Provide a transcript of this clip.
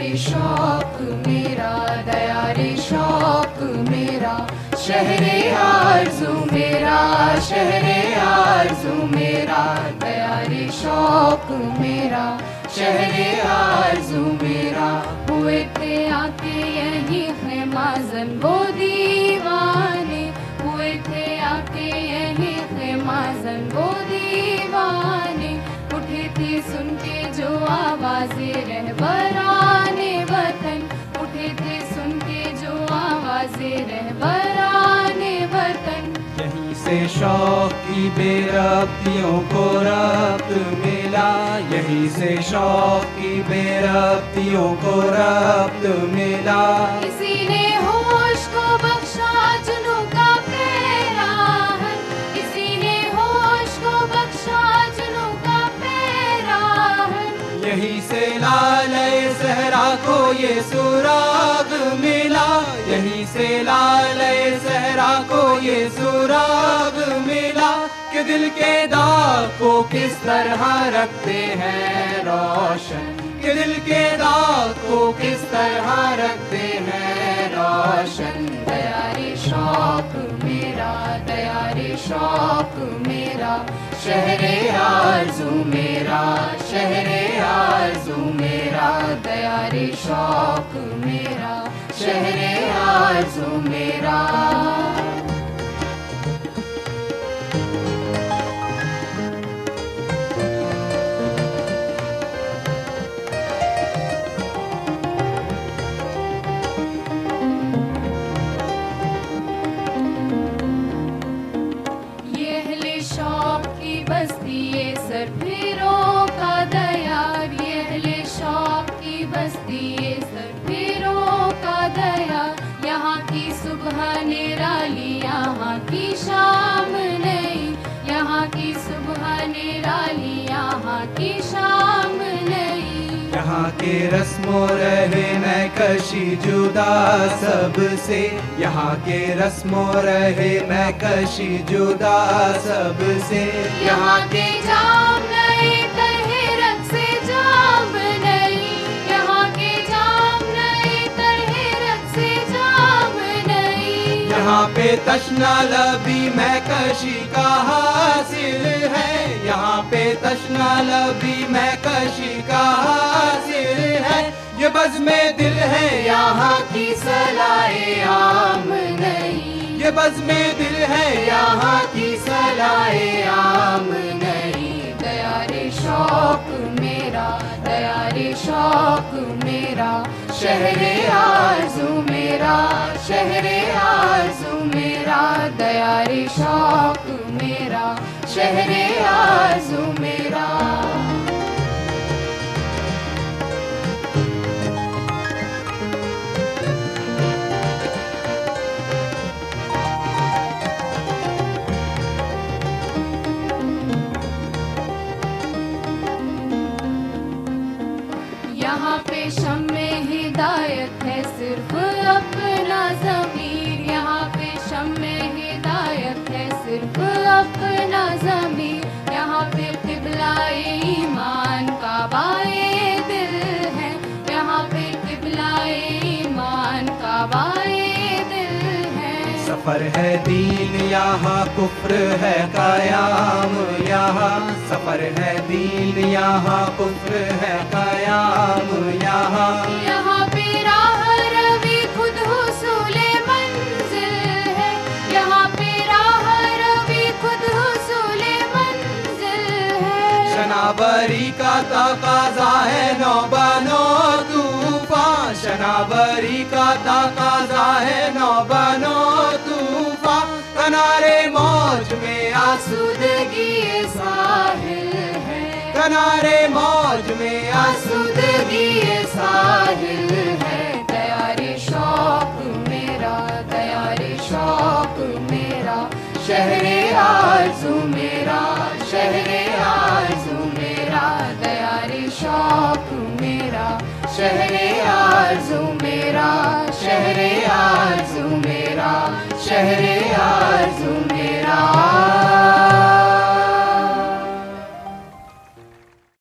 रे शौक मेरा, दया रे शौक मेरा, शहरे आरज़ू मेरा, शहरे आरज़ू मेरा, दया रे शौक मेरा, शहरे आरज़ू मेरा। हुए थे आके यही ख़ैमाज़न वो दीवाने, हुए थे आके यही ख़ैमाज़न वो दीवाने, उठे थे सुन के जो आवाज़ें रहबराने वतन, उठे थे सुन के जो आवाज़ें रहबराने वतन। यहीं से शौक की बेरब्तियों को रब्त मिला, यहीं से शौक की बेरब्तियों को रब्त मिला। इसी ने होश को बख्शा जुनूं का पैराहन, इसी ने होश को बख्शा जुनूं का पैराहन। यहीं से लाले सहरा को ये सुराग मिला, यहीं से लाले सहरा को ये सुराग मिला, कि दिल के दाग को किस तरह रखते हैं रोशन, कि दिल के दाग को किस तरह रखते हैं रोशन। दया रे शौक मेरा, दया रे शौक मेरा, शहरे आरज़ू मेरा, शहरे आरज़ू मेरा, दया रे शौक मेरा, शहरे आरज़ू मेरा। बस्ती ये सरफिरों का दयार, ये अहले शौक की बस्ती ये सरफिरों का दयार। यहाँ की सुबह निराली, यहाँ की शाम नई, यहाँ की सुबह निराली, यहाँ की शाम नई। यहाँ के रस्मों रहे मैं कशी जुदा सबसे, यहाँ के रस्मों रहे मैं कशी जुदा सबसे। यहाँ के जाम नए तरह रंग से जाम नई, यहाँ के जाम नए तरह रंग से जाम नई। यहाँ पे तशना लबी मैं कशी का हासिल है, यहाँ पे तशना लबी मैं कशी का हासिल है। ये बज़्म दिल है यहाँ की सलाए आम नहीं, ये बज़्म दिल है यहाँ की सलाए आम नहीं। दया रे शौक मेरा, दया रे शौक मेरा, शहरे आरज़ू मेरा, शहरे आरज़ू मेरा, दया रे शौक मेरा, शहरे आरज़ू मेरा। यहाँ पे शम्मे हिदायत है सिर्फ अपना ज़मीर, यहाँ पे शम्मे हिदायत है सिर्फ अपना ज़मीर। यहाँ पे क़िबला-ए ईमान काबा-ए दिल है, यहाँ पे क़िबला-ए ईमान काबा-ए दिल है। सफर है दीन यहाँ कुफ्र है कायाम, यहाँ सफर है दीन यहाँ कुफ्र है कायाम यहाँ। यहाँ पे राह रवी खुद हुसूले मंजिल है, यहाँ पे राह रवी खुद हुसूले मंजिल है। शनावरी का तकाज़ा है नौबनो तूफान, शनावरी का तकाज़ा है नौबनो तूफान। किनारे मौज में आसूदगी ये साहिल है, किनारे मौज में आसूदगी ये साहिल है। दया रे शौक मेरा, दया रे शौक मेरा, शहरे आरज़ू मेरा, शहरे आरज़ू मेरा, दया रे शौक मेरा, शहरे आरज़ू मेरा।